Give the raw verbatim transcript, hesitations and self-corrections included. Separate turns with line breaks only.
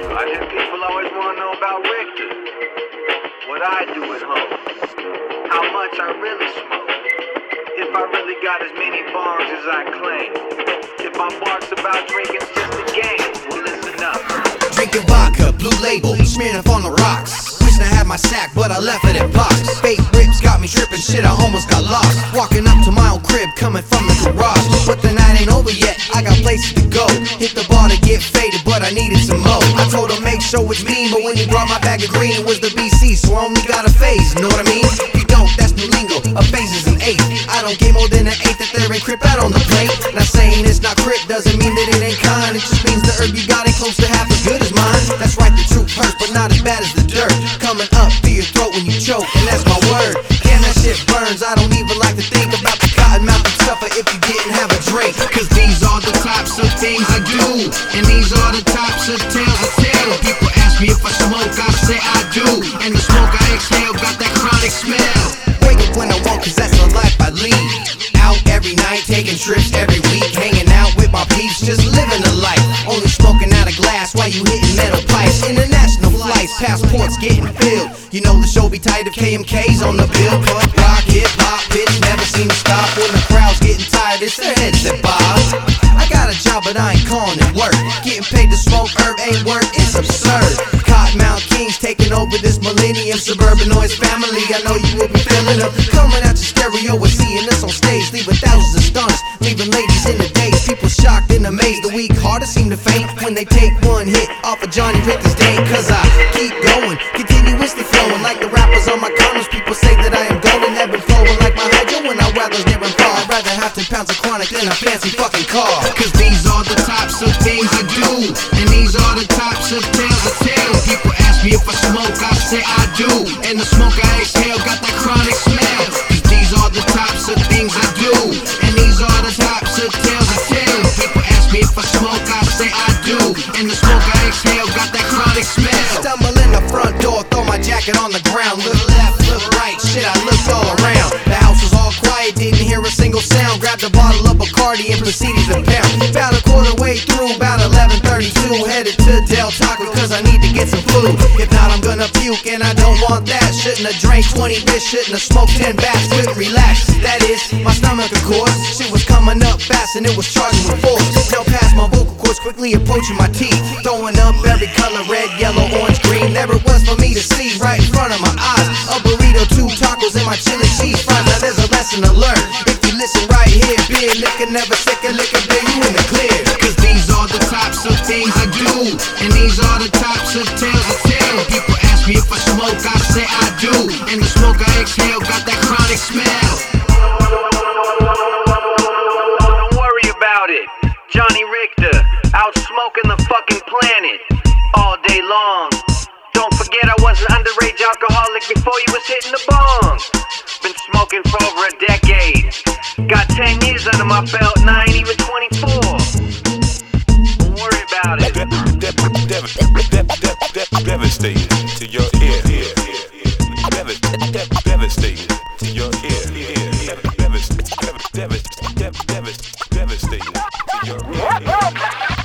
I hear people always want to know about Richter. What I do at home. How much I really smoke. If I really got as many bongs as I claim. If my bark's about drinking's just a game. Well, listen up.
Drinking vodka, blue label, smearing up on the rocks. Wishing I had my sack, but I left it in box. Fake rips got me tripping, shit, I almost got lost. Walking up to my own crib, coming from the garage. But the night ain't over yet, I got places to go. Hit the bar to get faded, but I needed some more. I told him make sure it's mean, but when he brought my bag of green, it was the B C, so I only got a phase, know what I mean? If you don't, that's new lingo, a phase is an eighth. I don't get more than an eighth if there ain't crip out on the plate. Not saying it's not crip, doesn't mean that it ain't kind. It just means the herb you got ain't close to half as good as mine. That's right, the truth hurts, but not as bad as the dirt. Coming up through your throat when you choke, and that's my word. Damn, that shit burns, I don't even like to think about the cotton mouth and suffer if you didn't have a drink. Cause these are the types of things I do, and these are the types of tales I tell. People ask me if I smoke, I say I do, and the smoke I exhale got that chronic smell. Wake up when I want, cause that's the life I lead. Out every night, taking trips every week, hanging out with my peeps, just living the life. Only smoking out of glass while you hitting metal pipes. International flights, passports getting filled. You know the show be tight if K M K's on the bill. Punk rock, hip hop, bitch, never seem to stop. When the crowd's getting tired, it's their heads that bob. I got a job, but I ain't calling it work. Getting paid to smoke herb ain't work, it's absurd. Cottonmouth Kings taking over this millennium. Suburban noise family, I know you will be feeling them. Coming out your stereo and seeing us on stage, leaving thousands of stunners, leaving ladies in the daze. People shocked and amazed, the weak hearted seem to faint when they take one hit off of Johnny Richter's day. Cause I keep going, continuously flowing like the rappers on my condoms. People say that I am golden, have been flowing like my hydro when I weather's never fall. I'd rather have ten pounds of chronic than a fancy fucking car. Cause these are the types of things I do, and these are the types of tales I tell. People ask me if I smoke, I say I do, and the smoke I exhale got that chronic smell. Cause these are the types of things I do, and these are the types of tales I tell. People ask me if I smoke, I say I do, and the smoke I exhale got that chronic smell. Stumble in the front door, throw my jacket on the ground. Look left, look right, shit, I looked all around. The house was all quiet, didn't hear a single sound. Grabbed a bottle of Bacardi and proceeded to pound. About a quarter way through, about eleven thirty-two, headed to Del Taco cause I need to get some food. If not, I'm gonna puke and I don't want that. Shouldn't have drank twenty bits, shouldn't have smoked ten bats. Quick, relax, that is my stomach of course. Shit was coming up fast and it was charging with force. Now past my vocal cords, quickly approaching my teeth, throwing up every color, red, yellow, orange, green. Never was for me to see right in front of my eyes. A burrito, two tacos, and my chili cheese fries. Now there's a lesson to learn if you listen right here. Beer, liquor, never sick of liquor, beer, you in the clear. Cause these are the types of things I do, and these are the types of tales I tell. People ask me if I smoke, I say I do, and the smoke I exhale got that chronic smell.
Don't worry about it. Johnny Richter, out smoking the fucking planet all day long. Don't forget I was an underage alcoholic before you was hitting the bong. Been smoking for over a decade. Got ten years under my belt and I ain't even twenty-four. Don't worry about it.
Devastating to your ear. Devastating to your